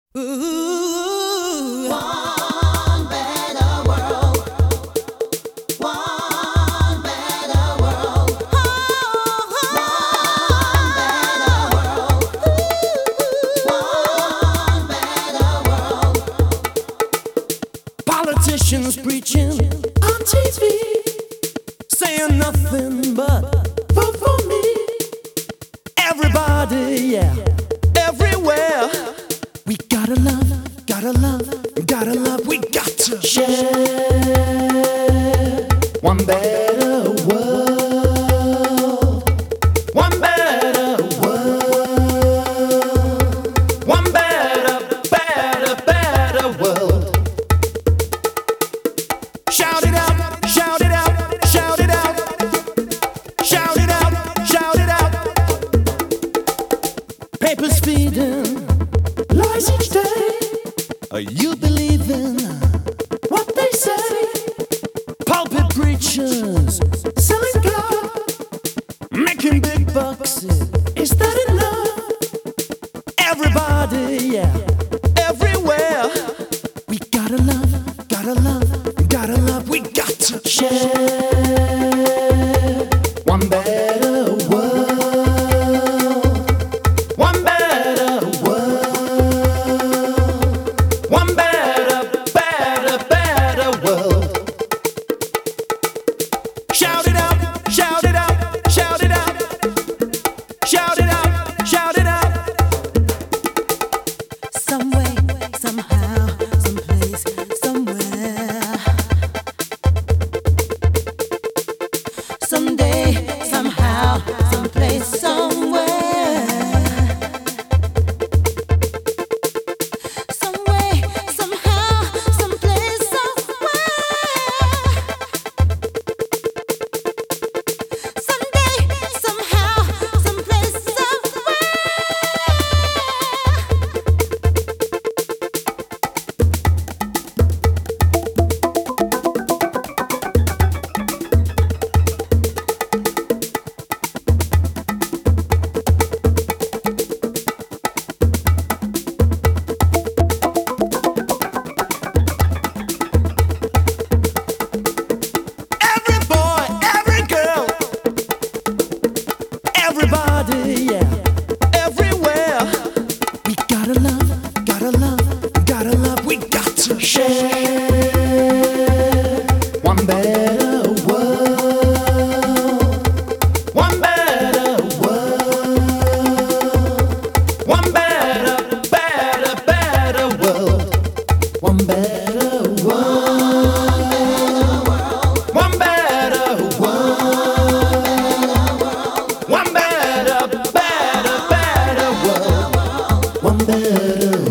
Ooh, One better world. One better world. One better world. One better world. politicians preaching on TV, saying nothing but vote for me. Everybody, yeah, everywhere. We gotta love, gotta love, gotta love. We got to share one better world. One better world. One better, better, better world. Shout it out, shout it out, shout it out. Shout it out, shout it out. Papers feeding lies each day. Are you believing what they say? Pulpit preachers selling God, making big bucks. Is that enough? Everybody, yeah, everywhere. We gotta love, gotta love, gotta love. We got to share one better world. One better world. One better, better, better world. Shout it out, shout it out, shout it out. Shout it out, shout it out. Some way, somehow, someplace, somewhere. Someday, somehow, someplace, somewhere. Some way, somehow, someplace, somewhere. Someday, somehow, someplace, somewhere. Every boy, every girl, everybody, yeah, everywhere. We gotta love, gotta love, gotta love. We got to share one better world. One better world. One better, better, better world. One better world. One better world. One better, better, better world. One better